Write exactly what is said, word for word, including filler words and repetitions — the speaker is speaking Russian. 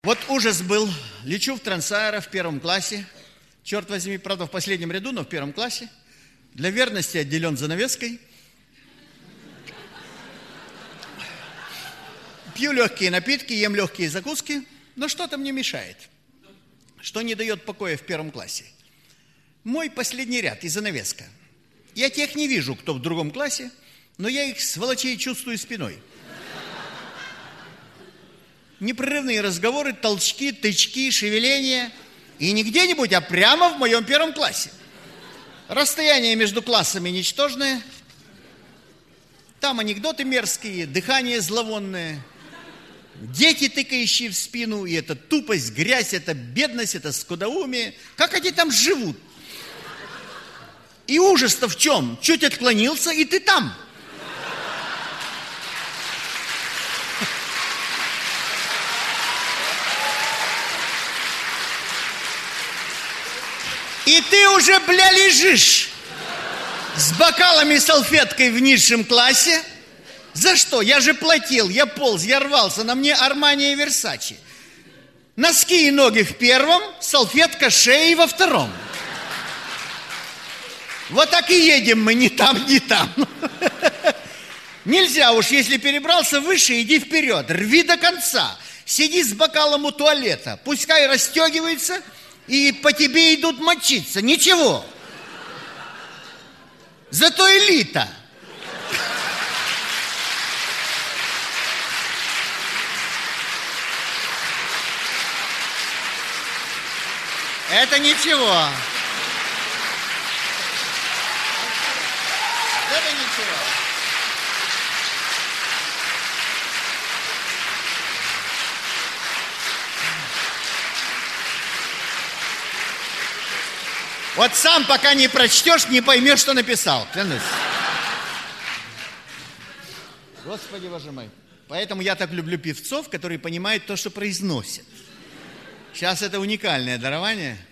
Вот ужас был. Лечу в Трансаэро в первом классе. Черт возьми, правда, в последнем ряду, но в первом классе. Для верности отделен занавеской. Пью легкие напитки, ем легкие закуски. Но что-то мне мешает. Что не дает покоя в первом классе. Мой последний ряд и занавеска. Я тех не вижу, кто в другом классе, но я их, сволочей, чувствую спиной. Непрерывные разговоры, толчки, тычки, шевеления. И не где-нибудь, а прямо в моем первом классе. Расстояние между классами ничтожное. Там анекдоты мерзкие, дыхание зловонное. Дети, тыкающие в спину. И это тупость, грязь, это бедность, это скудоумие. Как они там живут? И ужас-то в чем? Чуть отклонился, и ты там. И ты уже, бля, лежишь с бокалами и салфеткой в низшем классе. За что? Я же платил, я полз, я рвался, на мне Армани и Версачи. Носки и ноги в первом, салфетка шеи во втором. Вот так и едем мы, ни там, ни там. Нельзя уж, если перебрался выше, иди вперед, рви до конца. Сиди с бокалом у туалета, пускай расстегивается, и по тебе идут мочиться. Ничего. Зато элита. Это ничего. Это ничего. Вот сам, пока не прочтешь, не поймешь, что написал. Клянусь. Господи, Боже мой. Поэтому я так люблю певцов, которые понимают то, что произносят. Сейчас это уникальное дарование.